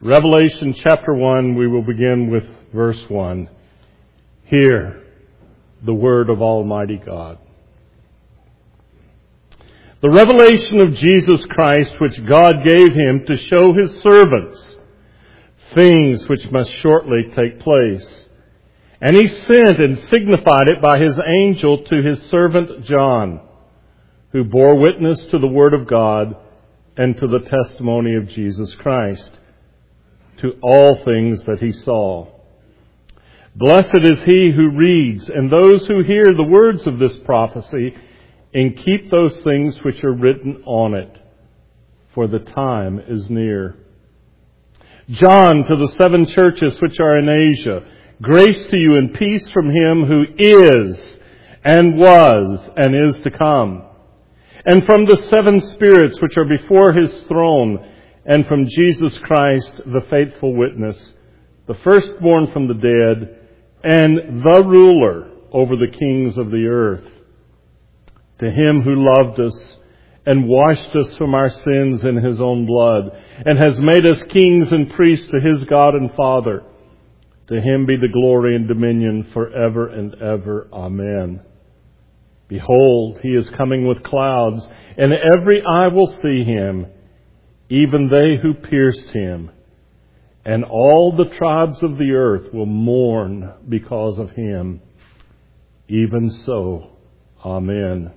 Revelation chapter 1, we will begin with verse 1. Hear the word of Almighty God. The revelation of Jesus Christ, which God gave him to show his servants things which must shortly take place. And he sent and signified it by his angel to his servant John, who bore witness to the word of God and to the testimony of Jesus Christ, to all things that he saw. Blessed is he who reads, and those who hear the words of this prophecy, and keep those things which are written on it, for the time is near. John, to the 7 churches which are in Asia, grace to you and peace from him who is, and was, and is to come, and from the 7 spirits which are before his throne, and from Jesus Christ, the faithful witness, the firstborn from the dead, and the ruler over the kings of the earth. To him who loved us and washed us from our sins in his own blood, and has made us kings and priests to his God and Father, to him be the glory and dominion forever and ever. Amen. Behold, he is coming with clouds, and every eye will see him, even they who pierced him, and all the tribes of the earth will mourn because of him. Even so, Amen.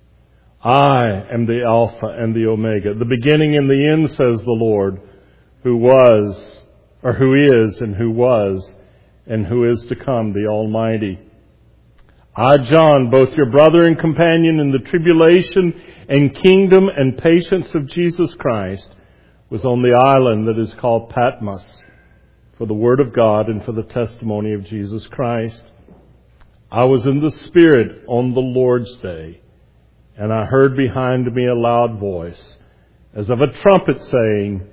I am the Alpha and the Omega, the beginning and the end, says the Lord, who was, or who is, and who was, and who is to come, the Almighty. I, John, both your brother and companion in the tribulation and kingdom and patience of Jesus Christ, was on the island that is called Patmos, for the word of God and for the testimony of Jesus Christ. I was in the Spirit on the Lord's day, and I heard behind me a loud voice, as of a trumpet saying,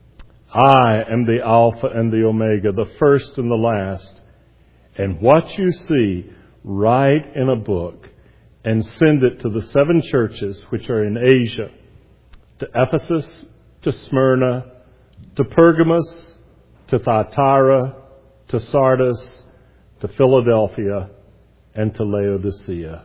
I am the Alpha and the Omega, the first and the last. And what you see, write in a book, and send it to the 7 churches which are in Asia, to Ephesus, to Smyrna, to Pergamos, to Thyatira, to Sardis, to Philadelphia, and to Laodicea.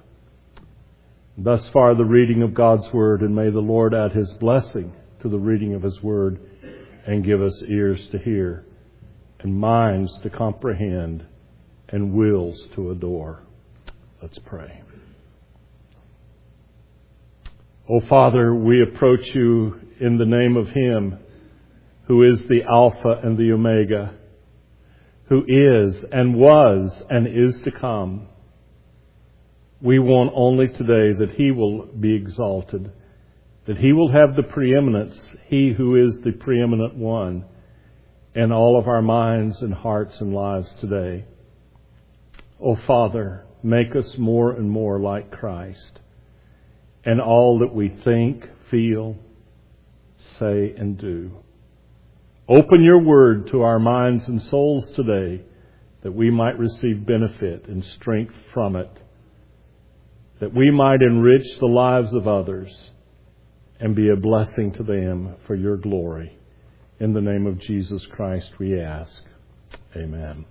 Thus far the reading of God's Word, and may the Lord add his blessing to the reading of his Word, and give us ears to hear, and minds to comprehend, and wills to adore. Let's pray. O Father, we approach you in the name of him who is the Alpha and the Omega, who is and was and is to come. We want only today that he will be exalted, that he will have the preeminence, he who is the preeminent one, in all of our minds and hearts and lives today. O Father, make us more and more like Christ, and all that we think, feel, say, and do. Open your word to our minds and souls today, that we might receive benefit and strength from it, that we might enrich the lives of others and be a blessing to them for your glory. In the name of Jesus Christ we ask. Amen.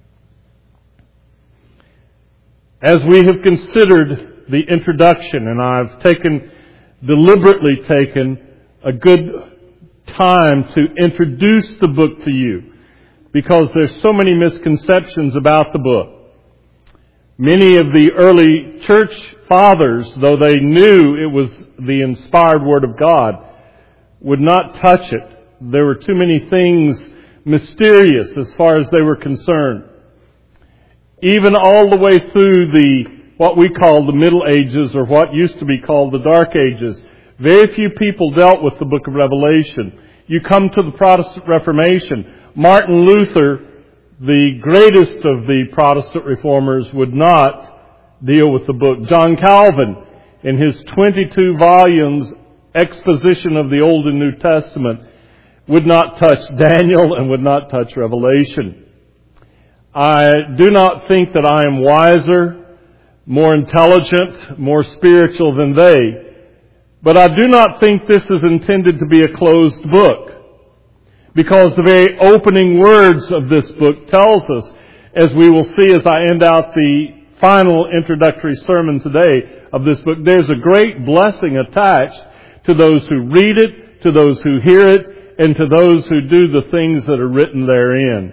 As we have considered the introduction, and I've deliberately taken a good time to introduce the book to you, because there's so many misconceptions about the book. Many of the early church fathers, though they knew it was the inspired Word of God, would not touch it. There were too many things mysterious as far as they were concerned. Even all the way through what we call the Middle Ages, or what used to be called the Dark Ages, very few people dealt with the book of Revelation. You come to the Protestant Reformation. Martin Luther, the greatest of the Protestant reformers, would not deal with the book. John Calvin, in his 22 volumes exposition of the Old and New Testament, would not touch Daniel and would not touch Revelation. I do not think that I am wiser, more intelligent, more spiritual than they, but I do not think this is intended to be a closed book. Because the very opening words of this book tells us, as we will see as I end out the final introductory sermon today of this book, there's a great blessing attached to those who read it, to those who hear it, and to those who do the things that are written therein.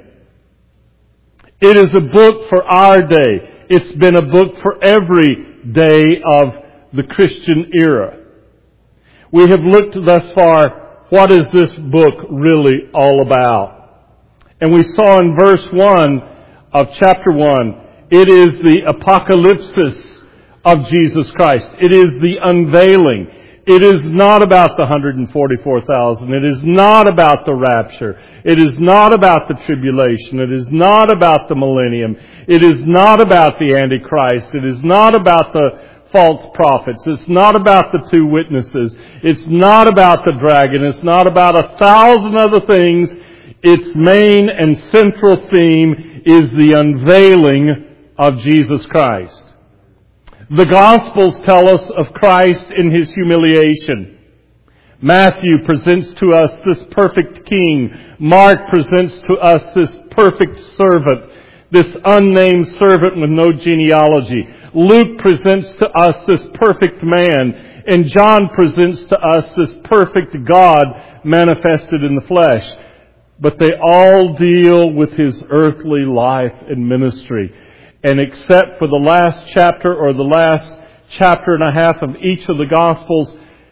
It is a book for our day. It's been a book for every day of the Christian era. We have looked thus far, what is this book really all about? And we saw in verse 1 of chapter 1, it is the apocalypsis of Jesus Christ. It is the unveiling. It is not about the 144,000. It is not about the rapture. It is not about the tribulation. It is not about the millennium. It is not about the Antichrist. It is not about the false prophets. It's not about the two witnesses. It's not about the dragon. It's not about 1,000 other things. Its main and central theme is the unveiling of Jesus Christ. The Gospels tell us of Christ in His humiliation. Matthew presents to us this perfect King. Mark presents to us this perfect servant, this unnamed servant with no genealogy. Luke presents to us this perfect man, and John presents to us this perfect God manifested in the flesh. But they all deal with His earthly life and ministry. And except for the last chapter or the last chapter and a half of each of the Gospels,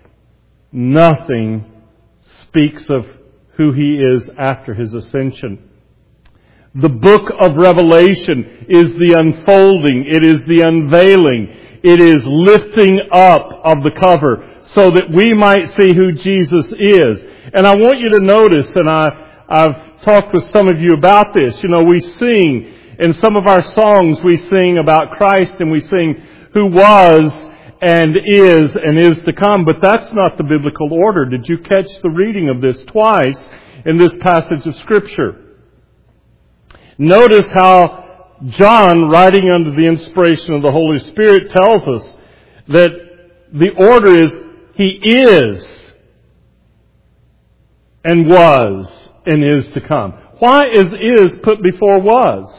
nothing speaks of who He is after His ascension. The book of Revelation is the unfolding. It is the unveiling. It is lifting up of the cover so that we might see who Jesus is. And I want you to notice, and I've talked with some of you about this, we sing, in some of our songs we sing about Christ and we sing who was and is to come. But that's not the biblical order. Did you catch the reading of this twice in this passage of Scripture? Notice how John, writing under the inspiration of the Holy Spirit, tells us that the order is He is and was and is to come. Why is put before was?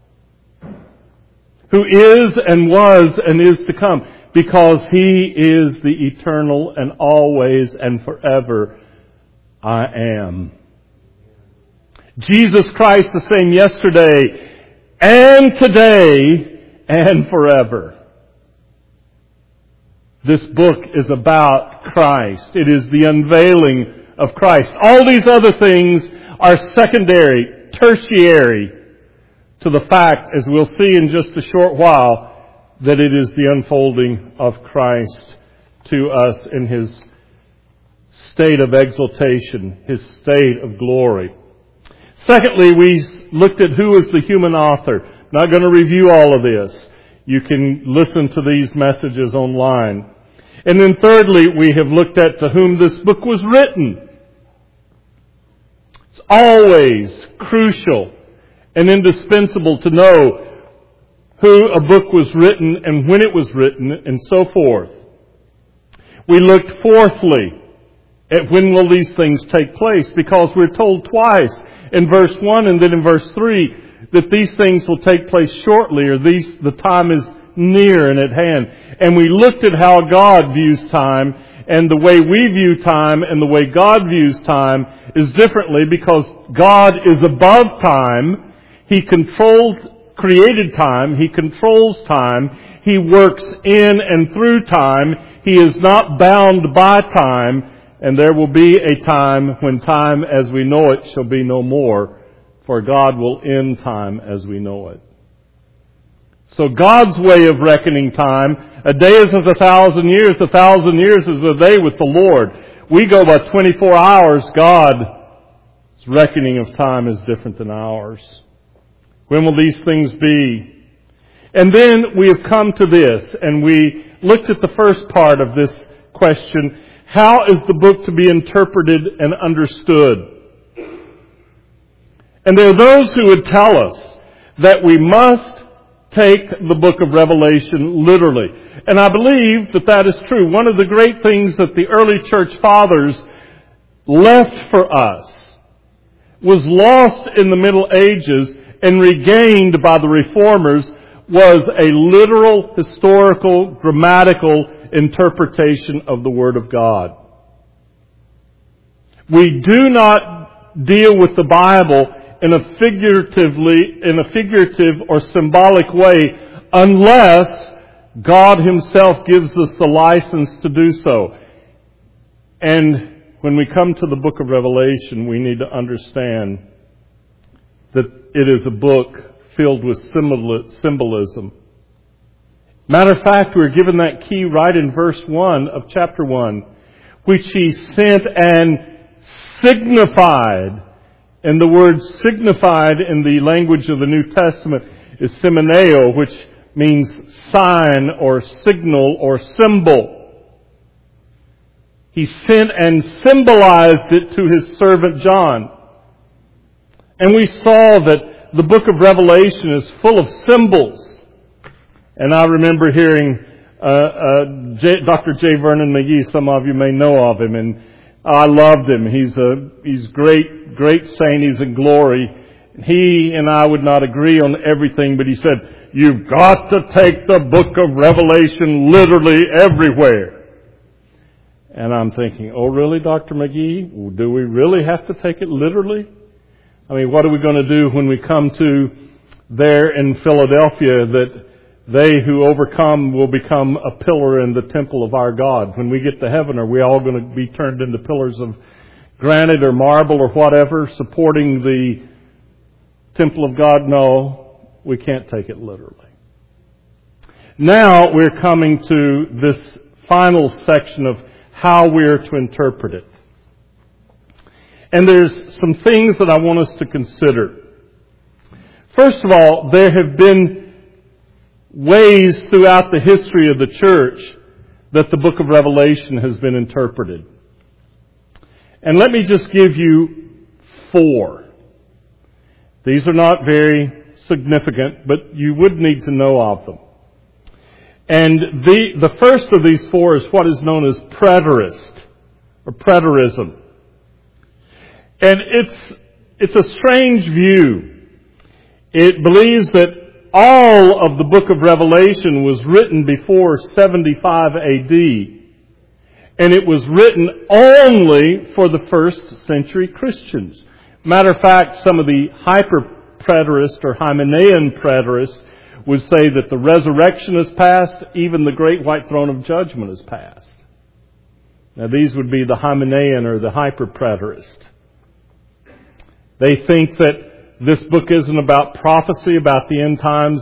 Who is and was and is to come? Because He is the eternal and always and forever I am. Jesus Christ the same yesterday and today and forever. This book is about Christ. It is the unveiling of Christ. All these other things are secondary, tertiary to the fact, as we'll see in just a short while, that it is the unfolding of Christ to us in His state of exaltation, His state of glory. Secondly, we looked at who is the human author. I'm not going to review all of this. You can listen to these messages online. And then thirdly, we have looked at to whom this book was written. It's always crucial and indispensable to know who a book was written and when it was written and so forth. We looked fourthly at when will these things take place, because we're told twice in verse 1 and then in verse 3 that these things will take place shortly, or the time is near and at hand. And we looked at how God views time, and the way we view time and the way God views time is differently, because God is above time. He created time. He controls time. He works in and through time. He is not bound by time. And there will be a time when time as we know it shall be no more, for God will end time as we know it. So God's way of reckoning time, a day is as 1,000 years, 1,000 years is a day with the Lord. We go by 24 hours. God's reckoning of time is different than ours. When will these things be? And then we have come to this, and we looked at the first part of this question. How is the book to be interpreted and understood? And there are those who would tell us that we must take the book of Revelation literally. And I believe that that is true. One of the great things that the early church fathers left for us was lost in the Middle Ages and regained by the Reformers was a literal, historical, grammatical interpretation of the Word of God. We do not deal with the Bible in a figurative or symbolic way unless God Himself gives us the license to do so. And when we come to the book of Revelation, we need to understand that it is a book filled with symbolism. Matter of fact, we're given that key right in verse 1 of chapter 1, which He sent and signified. And the word signified in the language of the New Testament is semeneo, which means sign or signal or symbol. He sent and symbolized it to His servant John. And we saw that the book of Revelation is full of symbols. And I remember hearing Dr. J. Vernon McGee. Some of you may know of him, and I loved him. He's great saint. He's in glory. He and I would not agree on everything, but he said, "You've got to take the book of Revelation literally everywhere." And I'm thinking, oh really, Dr. McGee? Do we really have to take it literally? I mean, what are we going to do when we come to there in Philadelphia that they who overcome will become a pillar in the temple of our God? When we get to heaven, are we all going to be turned into pillars of granite or marble or whatever, supporting the temple of God? No, we can't take it literally. Now we're coming to this final section of how we're to interpret it. And there's some things that I want us to consider. First of all, there have been ways throughout the history of the church that the book of Revelation has been interpreted. And let me just give you 4. These are not very significant, but you would need to know of them. And the first of these 4 is what is known as preterist, or preterism. And it's a strange view. It believes that all of the book of Revelation was written before 75 AD. And it was written only for the first century Christians. Matter of fact, some of the hyper-preterist or Hymenaean preterists would say that the resurrection is past, even the great white throne of judgment is past. Now these would be the Hymenaean or the hyper-preterist. They think that this book isn't about prophecy, about the end times.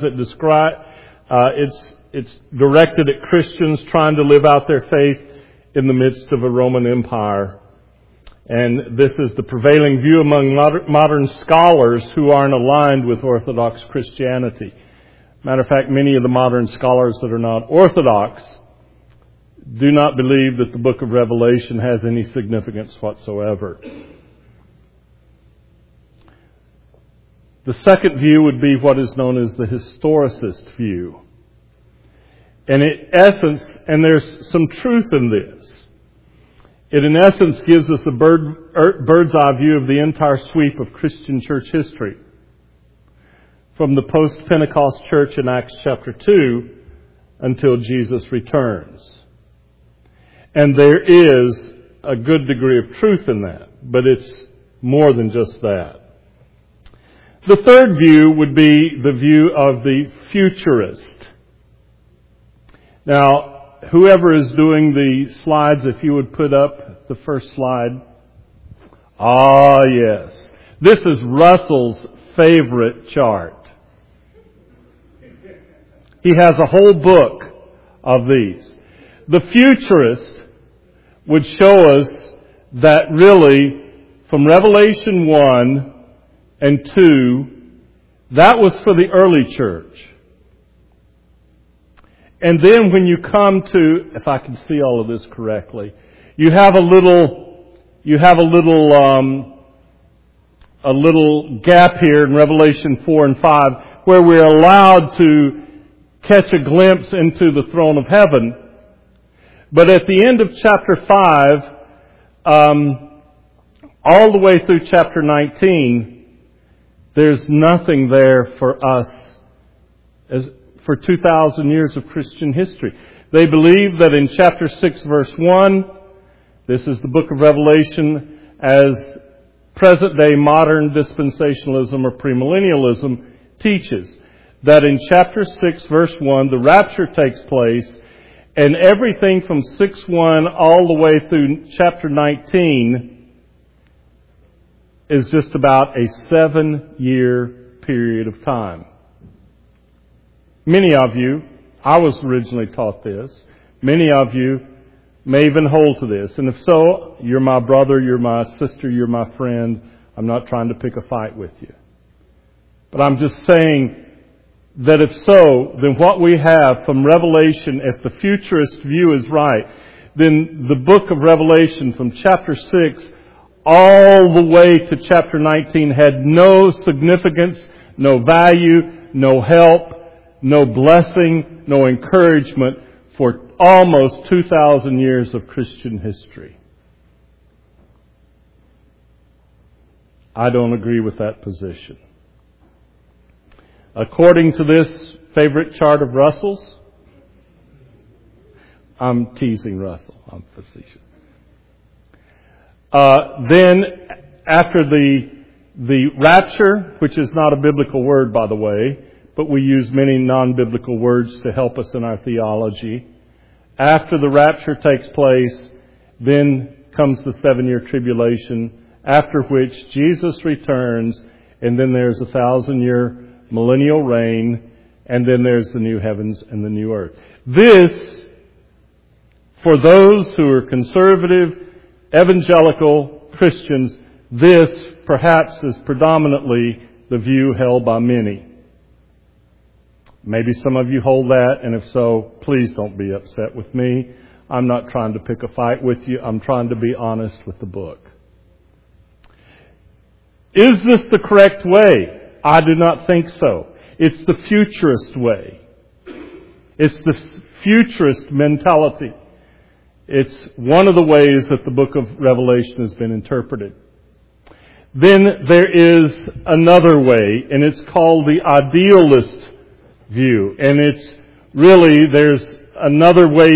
It's directed at Christians trying to live out their faith in the midst of a Roman Empire. And this is the prevailing view among modern scholars who aren't aligned with Orthodox Christianity. Matter of fact, many of the modern scholars that are not Orthodox do not believe that the book of Revelation has any significance whatsoever. The second view would be what is known as the historicist view. And in essence, and there's some truth in this, it in essence gives us a bird's eye view of the entire sweep of Christian church history, from the post-Pentecost church in Acts chapter 2 until Jesus returns. And there is a good degree of truth in that, but it's more than just that. The third view would be the view of the futurist. Now, whoever is doing the slides, if you would put up the first slide. Ah, yes. This is Russell's favorite chart. He has a whole book of these. The futurist would show us that really from Revelation 1 and 2, that was for the early church. And then when you come to, if I can see all of this correctly, you have a little gap here in Revelation 4 and 5 where we're allowed to catch a glimpse into the throne of heaven. But at the end of chapter 5, all the way through chapter 19, there's nothing there for us as for 2,000 years of Christian history. They believe that in chapter 6, verse 1, this is the book of Revelation as present-day modern dispensationalism or premillennialism teaches. That in chapter 6, verse 1, the rapture takes place, and everything from 6:1 all the way through chapter 19 is just about a 7-year period of time. Many of you, I was originally taught this, many of you may even hold to this. And if so, you're my brother, you're my sister, you're my friend. I'm not trying to pick a fight with you. But I'm just saying that if so, then what we have from Revelation, if the futurist view is right, then the book of Revelation from chapter 6 all the way to chapter 19 had no significance, no value, no help, no blessing, no encouragement for almost 2,000 years of Christian history. I don't agree with that position. According to this favorite chart of Russell's, I'm teasing Russell, I'm facetious. Then after the rapture, which is not a biblical word, by the way, but we use many non-biblical words to help us in our theology. After the rapture takes place, then comes the 7-year tribulation, after which Jesus returns, and then there's a 1,000-year millennial reign, and then there's the new heavens and the new earth. This, for those who are conservative, evangelical Christians, this perhaps is predominantly the view held by many. Maybe some of you hold that, and if so, please don't be upset with me. I'm not trying to pick a fight with you. I'm trying to be honest with the book. Is this the correct way? I do not think so. It's the futurist way. It's the futurist mentality. It's one of the ways that the book of Revelation has been interpreted. Then there is another way, and it's called the idealist view. And it's really, there's another way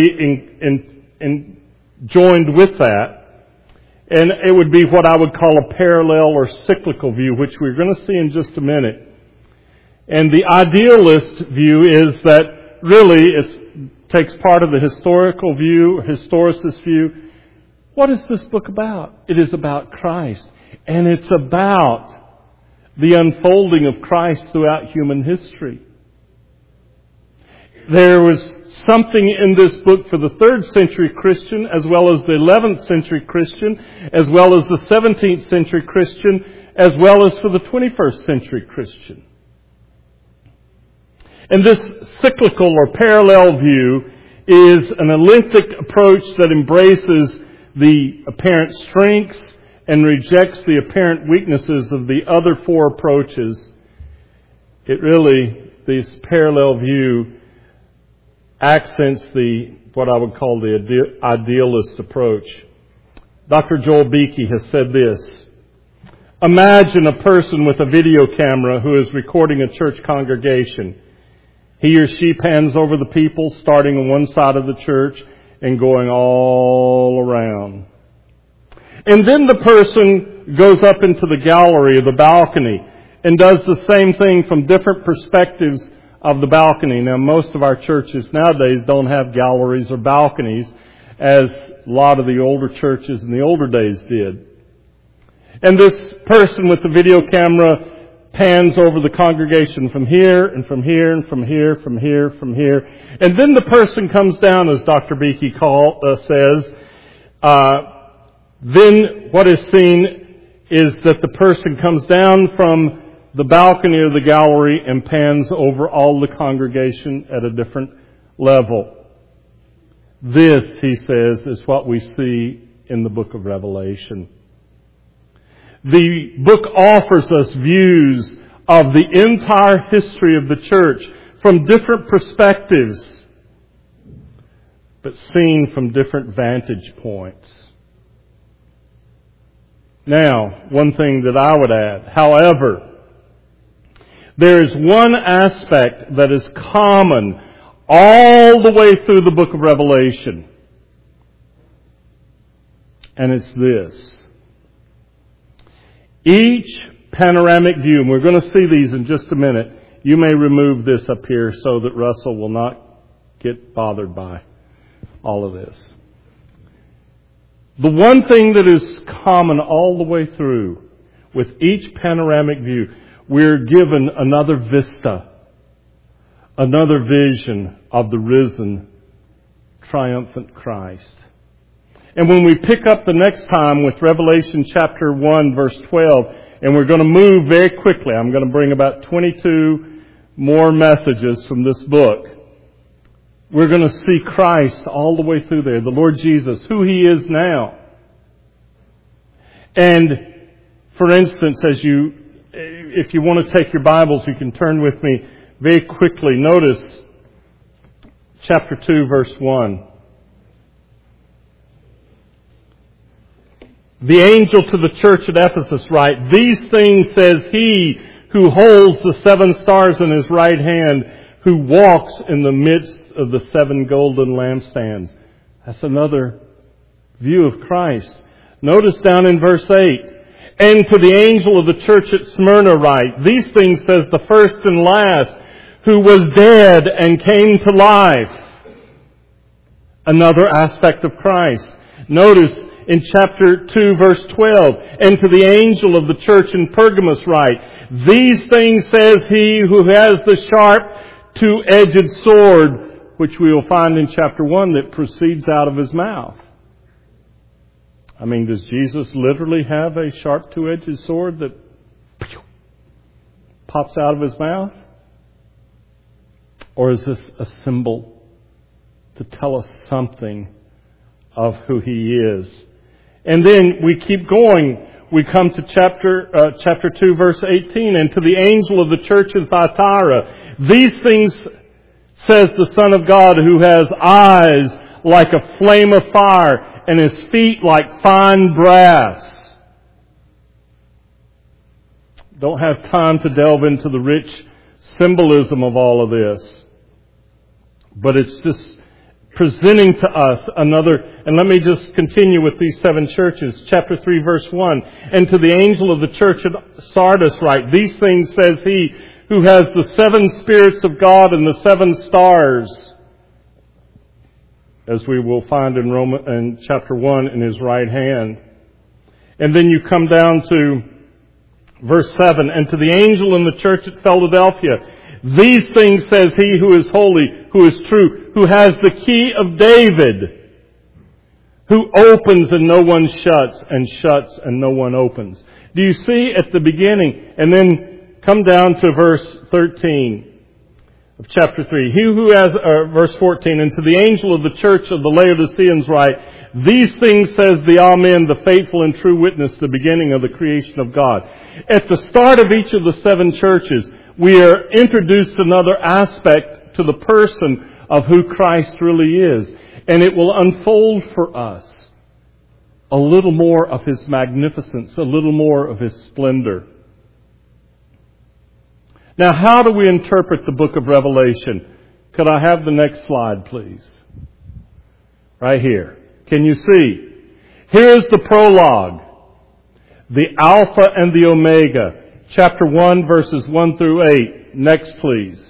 joined with that. And it would be what I would call a parallel or cyclical view, which we're going to see in just a minute. And the idealist view is that really it takes part of the historical view, historicist view. What is this book about? It is about Christ. And it's about the unfolding of Christ throughout human history. There was something in this book for the 3rd century Christian, as well as the 11th century Christian, as well as the 17th century Christian, as well as for the 21st century Christian. And this cyclical or parallel view is an elliptic approach that embraces the apparent strengths and rejects the apparent weaknesses of the other 4 approaches. It really, this parallel view accents what I would call the idealist approach. Dr. Joel Beeke has said this: imagine a person with a video camera who is recording a church congregation. He or she pans over the people, starting on one side of the church and going all around. And then the person goes up into the gallery or the balcony and does the same thing from different perspectives of the balcony. Now, most of our churches nowadays don't have galleries or balconies, as a lot of the older churches in the older days did. And this person with the video camera pans over the congregation from here and from here and from here, from here, from here. And then the person comes down, as Dr. Beeke says. Then what is seen is that the person comes down from the balcony or the gallery and pans over all the congregation at a different level. This, he says, is what we see in the book of Revelation. The book offers us views of the entire history of the church from different perspectives, but seen from different vantage points. Now, one thing that I would add, however, there is one aspect that is common all the way through the book of Revelation. And it's this. Each panoramic view, and we're going to see these in just a minute. You may remove this up here so that Russell will not get bothered by all of this. The one thing that is common all the way through with each panoramic view, we're given another vista, another vision of the risen, triumphant Christ. And when we pick up the next time with Revelation chapter 1, verse 12, and we're going to move very quickly. I'm going to bring about 22 more messages from this book. We're going to see Christ all the way through there, the Lord Jesus, who He is now. And, for instance, if you want to take your Bibles, you can turn with me very quickly. Notice chapter 2, verse 1. The angel to the church at Ephesus write, "These things says He who holds the 7 stars in His right hand, who walks in the midst of the 7 golden lampstands." That's another view of Christ. Notice down in verse 8, "And to the angel of the church at Smyrna write, These things says the first and last, who was dead and came to life." Another aspect of Christ. Notice in chapter 2, verse 12, "And to the angel of the church in Pergamos write, These things says He who has the sharp, two-edged sword," which we will find in chapter 1 that proceeds out of His mouth. I mean, does Jesus literally have a sharp, two-edged sword that pops out of His mouth? Or is this a symbol to tell us something of who He is? And then we keep going. We come to chapter 2, verse 18. "And to the angel of the church in Thyatira, These things says the Son of God, who has eyes like a flame of fire and His feet like fine brass." Don't have time to delve into the rich symbolism of all of this. But it's just presenting to us another, and let me just continue with these 7 churches. Chapter 3, verse 1. "And to the angel of the church at Sardis write, These things says He who has the 7 spirits of God and the 7 stars," as we will find in chapter 1, in His right hand. And then you come down to verse 7. "And to the angel in the church at Philadelphia, These things says He who is holy, who is true, who has the key of David, who opens and no one shuts, and shuts and no one opens." Do you see at the beginning? And then come down to verse 13 of chapter 3. "He who has," verse 14, "And to the angel of the church of the Laodiceans write, These things says the Amen, the faithful and true witness, the beginning of the creation of God." At the start of each of the 7 churches, we are introduced to another aspect to the person of who Christ really is. And it will unfold for us a little more of His magnificence, a little more of His splendor. Now, how do we interpret the book of Revelation? Could I have the next slide, please? Right here. Can you see? Here's the prologue. The Alpha and the Omega. Chapter 1, verses 1 through 8. Next, please.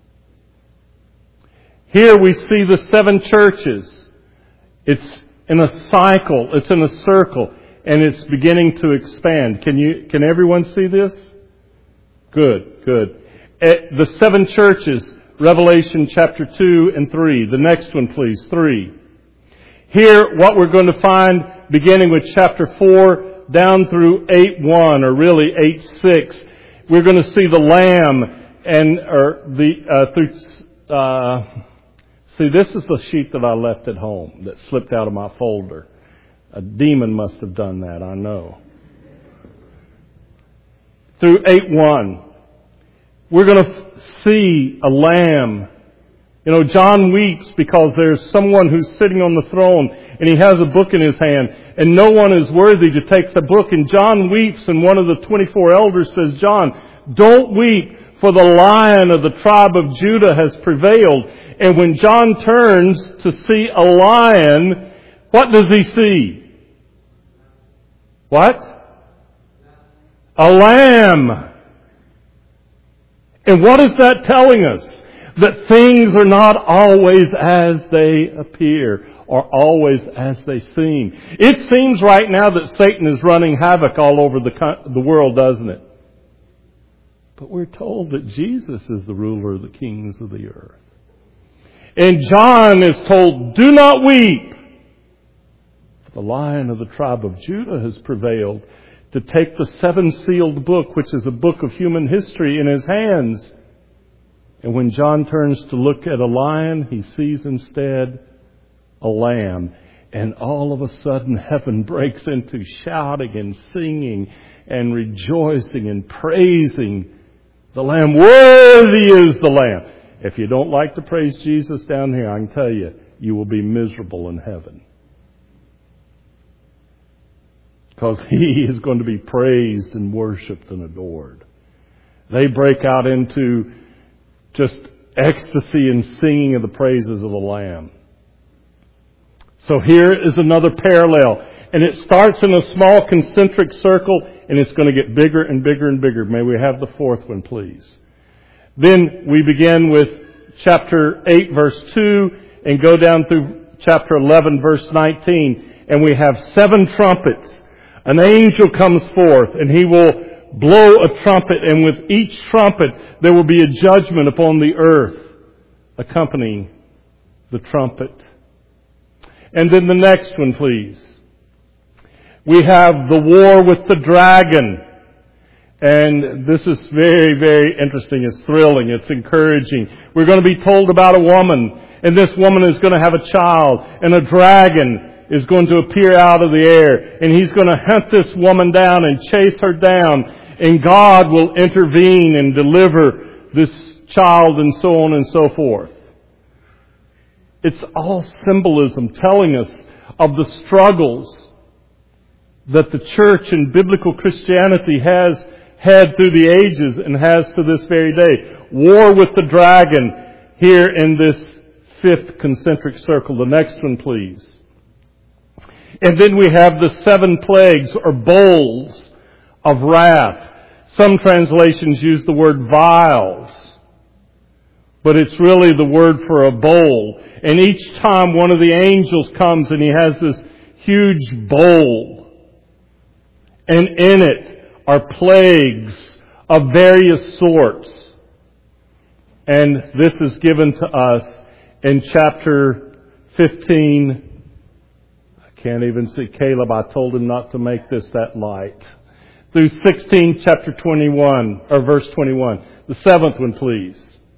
Here we see the 7 churches. It's in a cycle. It's in a circle. And it's beginning to expand. Can everyone see this? Good, good. The 7 churches, Revelation chapter 2 and 3. The next one, please, 3. Here, what we're going to find, beginning with chapter 4, down through 8:1, or really 8:6, we're going to see the Lamb see, this is the sheet that I left at home that slipped out of my folder. A demon must have done that, I know. Through 8:1, we're going to see a Lamb. You know, John weeps because there's someone who's sitting on the throne, and he has a book in his hand, and no one is worthy to take the book. And John weeps, and one of the 24 elders says, John, don't weep, for the Lion of the tribe of Judah has prevailed. And when John turns to see a lion, what does he see? What? A lamb. And what is that telling us? That things are not always as they appear, or always as they seem. It seems right now that Satan is running havoc all over the world, doesn't it? But we're told that Jesus is the ruler of the kings of the earth. And John is told, do not weep. For the Lion of the tribe of Judah has prevailed to take the seven-sealed book, which is a book of human history, in his hands. And when John turns to look at a lion, he sees instead a lamb. And all of a sudden, heaven breaks into shouting and singing and rejoicing and praising the Lamb. Worthy is the Lamb. If you don't like to praise Jesus down here, I can tell you, you will be miserable in heaven. Because He is going to be praised and worshipped and adored. They break out into just ecstasy and singing of the praises of the Lamb. So here is another parallel. And it starts in a small concentric circle, and it's going to get bigger and bigger and bigger. May we have the fourth one, please. Then we begin with chapter 8, verse 2, and go down through chapter 11, verse 19. And we have 7 trumpets. An angel comes forth, and he will blow a trumpet, and with each trumpet there will be a judgment upon the earth accompanying the trumpet. And then the next one, please. We have the war with the dragon. And this is very, very interesting. It's thrilling. It's encouraging. We're going to be told about a woman. And this woman is going to have a child. And a dragon is going to appear out of the air. And he's going to hunt this woman down and chase her down. And God will intervene and deliver this child and so on and so forth. It's all symbolism telling us of the struggles that the church and biblical Christianity has had through the ages and has to this very day. War with the dragon here in this 5th concentric circle. The next one, please. And then we have the 7 plagues or bowls of wrath. Some translations use the word vials, but it's really the word for a bowl. And each time one of the angels comes and he has this huge bowl. And in it are plagues of various sorts. And this is given to us in chapter 15. I can't even see Caleb. I told him not to make this that light. Through 16, chapter 21, or verse 21. The 7th one, please.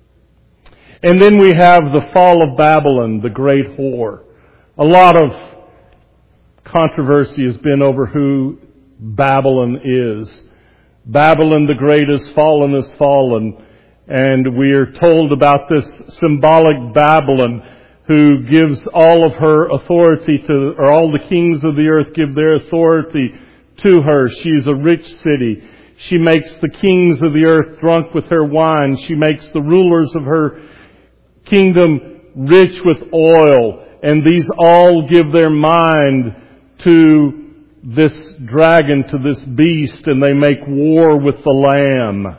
And then we have the fall of Babylon, the great whore. A lot of controversy has been over who Babylon is. Babylon the Great is fallen. And we are told about this symbolic Babylon who gives all of her authority to, or all the kings of the earth give their authority to her. She's a rich city. She makes the kings of the earth drunk with her wine. She makes the rulers of her kingdom rich with oil. And these all give their mind to this dragon, to this beast, and they make war with the Lamb.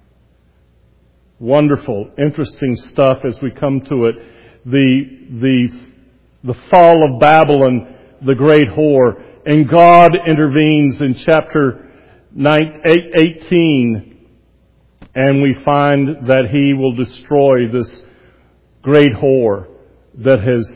Wonderful, interesting stuff as we come to it. The fall of Babylon, the great whore. And God intervenes in chapter 18, and we find that He will destroy this great whore that has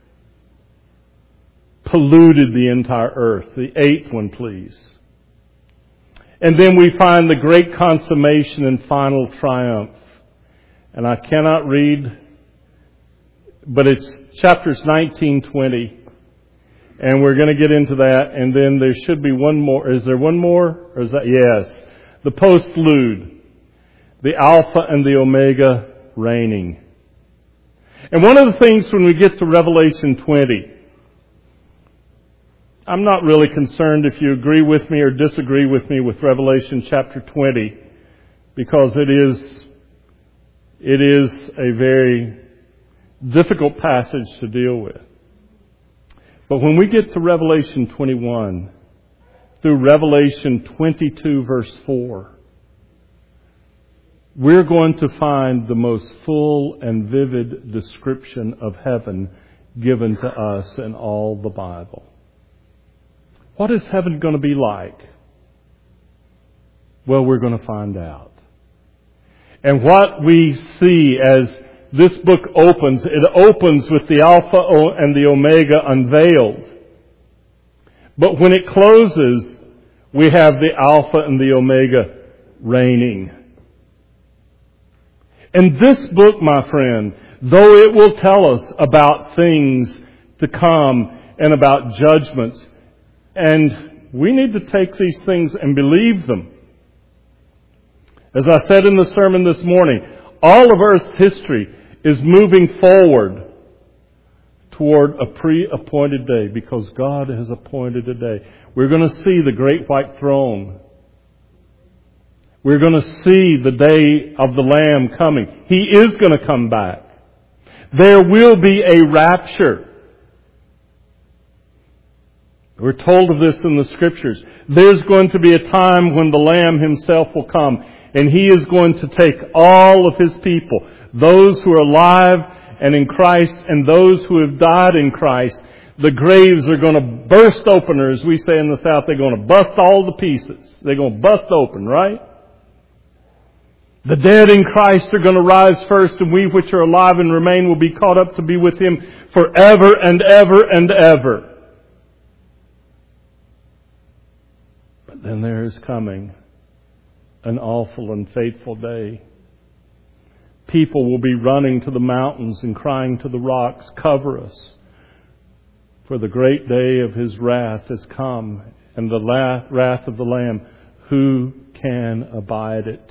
polluted the entire earth. The 8th one, please. And then we find the great consummation and final triumph. And I cannot read, but it's chapters 19, 20. And we're going to get into that. And then there should be one more. Is there one more? Or is that? Yes. The postlude. The Alpha and the Omega reigning. And one of the things when we get to Revelation 20, I'm not really concerned if you agree with me or disagree with me with Revelation chapter 20, because it is a very difficult passage to deal with. But when we get to Revelation 21, through Revelation 22 verse 4, we're going to find the most full and vivid description of heaven given to us in all the Bible. What is heaven going to be like? Well, we're going to find out. And what we see as this book opens, it opens with the Alpha and the Omega unveiled. But when it closes, we have the Alpha and the Omega reigning. And this book, my friend, though it will tell us about things to come and about judgments, and we need to take these things and believe them. As I said in the sermon this morning, all of Earth's history is moving forward toward a pre-appointed day, because God has appointed a day. We're going to see the great white throne. We're going to see the day of the Lamb coming. He is going to come back. There will be a rapture. We're told of this in the Scriptures. There's going to be a time when the Lamb Himself will come, and He is going to take all of His people, those who are alive and in Christ and those who have died in Christ. The graves are going to burst open, or as we say in the South, they're going to bust all the pieces. They're going to bust open, right? The dead in Christ are going to rise first, and we which are alive and remain will be caught up to be with Him forever and ever and ever. But then there is coming an awful and fateful day. People will be running to the mountains and crying to the rocks, "Cover us, for the great day of His wrath has come, and the wrath of the Lamb. Who can abide it?"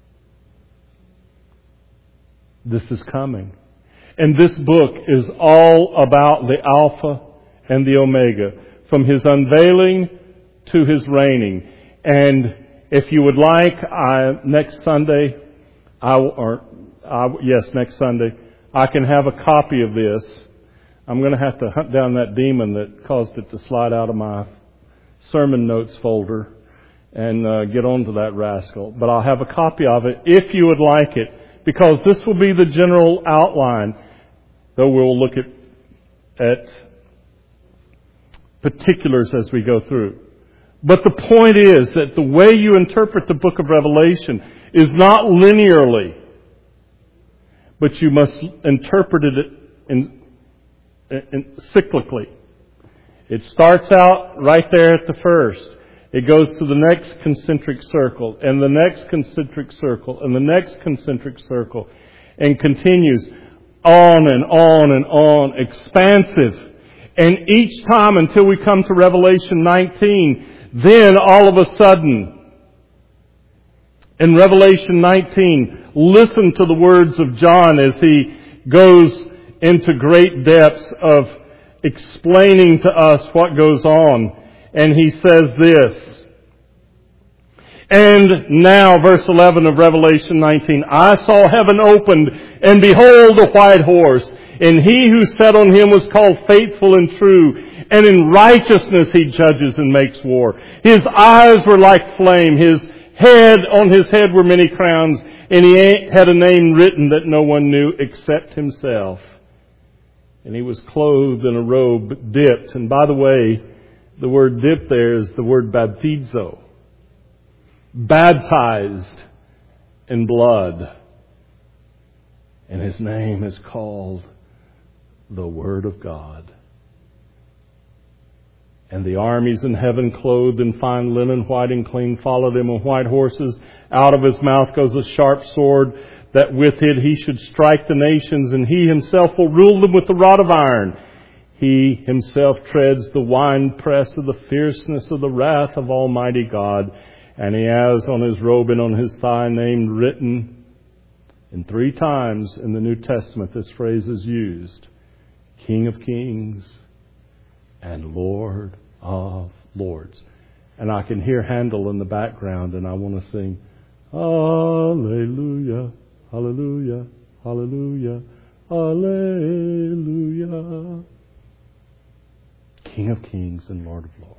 This is coming. And this book is all about the Alpha and the Omega, from His unveiling to His reigning. And if you would like, next Sunday, next Sunday, I can have a copy of this. I'm going to have to hunt down that demon that caused it to slide out of my sermon notes folder and get onto that rascal. But I'll have a copy of it if you would like it, because this will be the general outline, though we'll look at particulars as we go through. But the point is that the way you interpret the book of Revelation is not linearly, but you must interpret it cyclically. It starts out right there at the first. It goes to the next concentric circle, and the next concentric circle, and the next concentric circle, and continues on and on and on, expansive. And each time until we come to Revelation 19, then all of a sudden, in Revelation 19, listen to the words of John as he goes into great depths of explaining to us what goes on. And he says this, "And now," verse 11 of Revelation 19, "I saw heaven opened, and behold a white horse, and He who sat on him was called Faithful and True, and in righteousness He judges and makes war. His eyes were like flame, on his head were many crowns, and He had a name written that no one knew except Himself. And He was clothed in a robe dipped." And by the way, the word "dip" there is the word baptizo. Baptized in blood. And His name is called the Word of God. And the armies in heaven, clothed in fine linen, white and clean, followed Him on white horses. Out of His mouth goes a sharp sword, that with it He should strike the nations, and He Himself will rule them with the rod of iron. He Himself treads the winepress of the fierceness of the wrath of Almighty God. And He has on His robe and on His thigh name written, and 3 times in the New Testament this phrase is used, King of Kings and Lord of Lords. And I can hear Handel in the background, and I want to sing, Hallelujah, Hallelujah, Hallelujah, Hallelujah. King of Kings and Lord of Lords.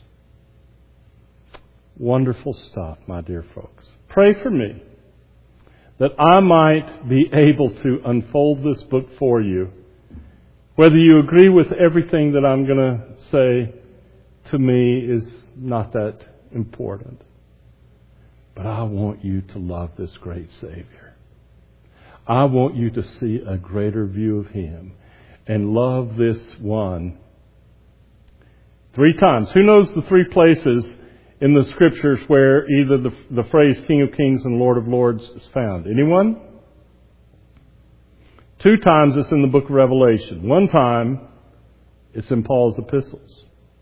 Wonderful stuff, my dear folks. Pray for me that I might be able to unfold this book for you. Whether you agree with everything that I'm going to say, to me is not that important. But I want you to love this great Savior. I want you to see a greater view of Him and love this one. 3 times. Who knows the 3 places in the Scriptures where either the phrase King of Kings and Lord of Lords is found? Anyone? 2 times it's in the book of Revelation. 1 time it's in Paul's epistles.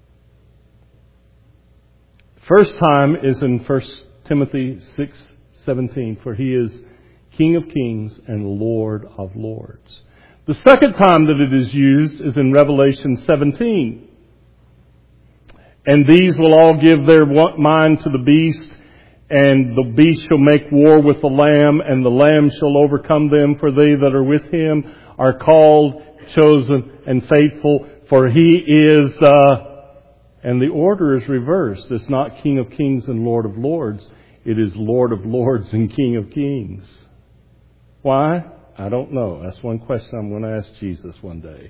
First time is in 1 Timothy 6:17, for He is King of Kings and Lord of Lords. The second time that it is used is in Revelation 17. And these will all give their mind to the beast, and the beast shall make war with the Lamb, and the Lamb shall overcome them, for they that are with Him are called, chosen, and faithful, for He is and the order is reversed. It's not King of Kings and Lord of Lords. It is Lord of Lords and King of Kings. Why? I don't know. That's one question I'm going to ask Jesus one day.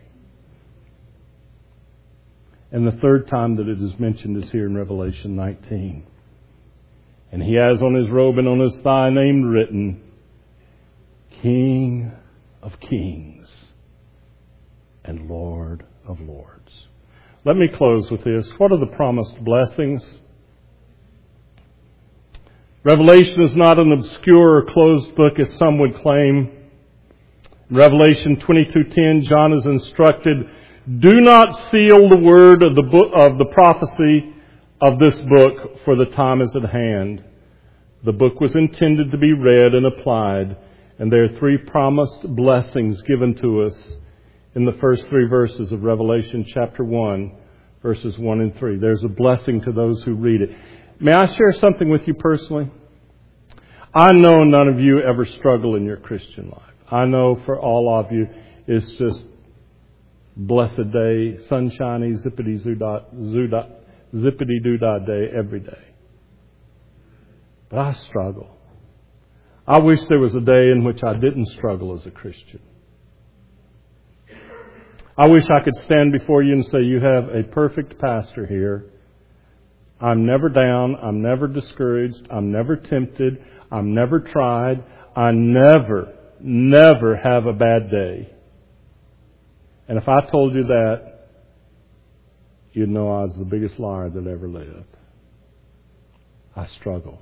And the third time that it is mentioned is here in Revelation 19. And He has on His robe and on His thigh name written, King of Kings and Lord of Lords. Let me close with this. What are the promised blessings? Revelation is not an obscure or closed book as some would claim. In Revelation 22:10, John is instructed, do not seal the word of the prophecy of this book, for the time is at hand. The book was intended to be read and applied, and there are 3 promised blessings given to us in the first 3 verses of Revelation chapter 1, verses 1 and 3. There's a blessing to those who read it. May I share something with you personally? I know none of you ever struggle in your Christian life. I know for all of you, it's just blessed day, sunshiny, zippity-doo-dah day every day. But I struggle. I wish there was a day in which I didn't struggle as a Christian. I wish I could stand before you and say, you have a perfect pastor here. I'm never down. I'm never discouraged. I'm never tempted. I'm never tried. I never have a bad day. And if I told you that, you'd know I was the biggest liar that ever lived. I struggle.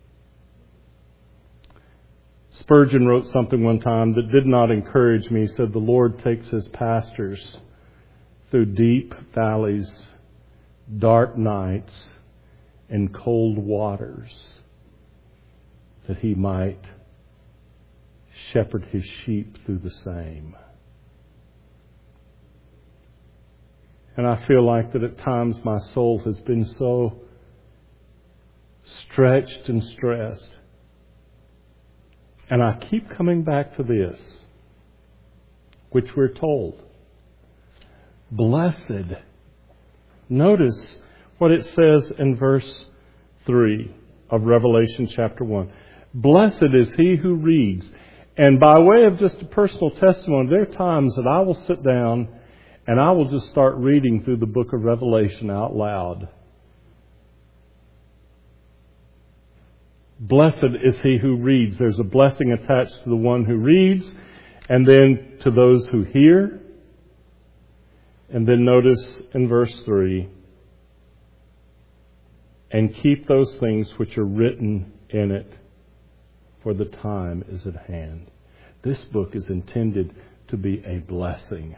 Spurgeon wrote something one time that did not encourage me. He said, the Lord takes His pastors through deep valleys, dark nights, and cold waters, that He might shepherd His sheep through the same. And I feel like that at times my soul has been so stretched and stressed. And I keep coming back to this, which we're told. Blessed. Notice what it says in verse 3 of Revelation chapter 1. Blessed is he who reads. And by way of just a personal testimony, there are times that I will sit down and I will just start reading through the book of Revelation out loud. Blessed is he who reads. There's a blessing attached to the one who reads, and then to those who hear. And then notice in verse 3, and keep those things which are written in it, for the time is at hand. This book is intended to be a blessing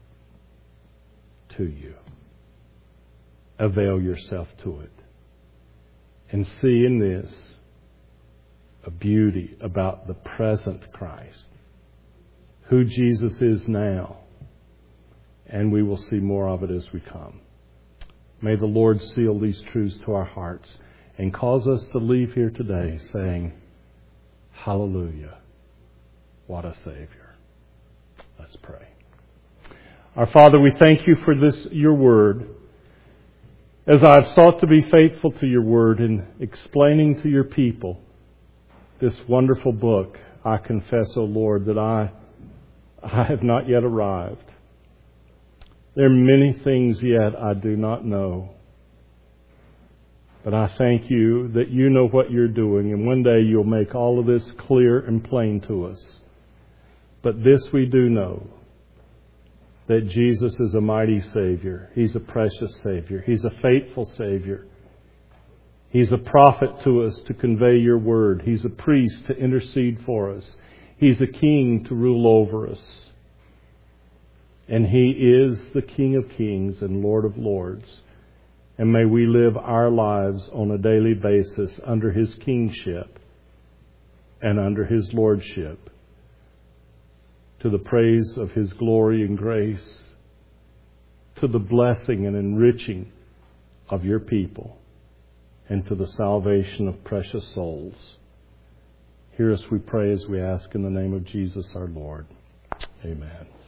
to you. Avail yourself to it. And see in this a beauty about the present Christ, who Jesus is now. And we will see more of it as we come. May the Lord seal these truths to our hearts and cause us to leave here today saying, hallelujah, what a Savior. Let's pray. Our Father, we thank you for this, your word. As I've sought to be faithful to your word in explaining to your people this wonderful book, I confess, O Lord, that I have not yet arrived. There are many things yet I do not know. But I thank you that you know what you're doing, and one day you'll make all of this clear and plain to us. But this we do know, that Jesus is a mighty Savior. He's a precious Savior. He's a faithful Savior. He's a prophet to us to convey your word. He's a priest to intercede for us. He's a king to rule over us. And He is the King of Kings and Lord of Lords. And may we live our lives on a daily basis under His kingship and under His lordship, to the praise of His glory and grace, to the blessing and enriching of your people, and to the salvation of precious souls. Hear us, we pray, as we ask in the name of Jesus our Lord. Amen.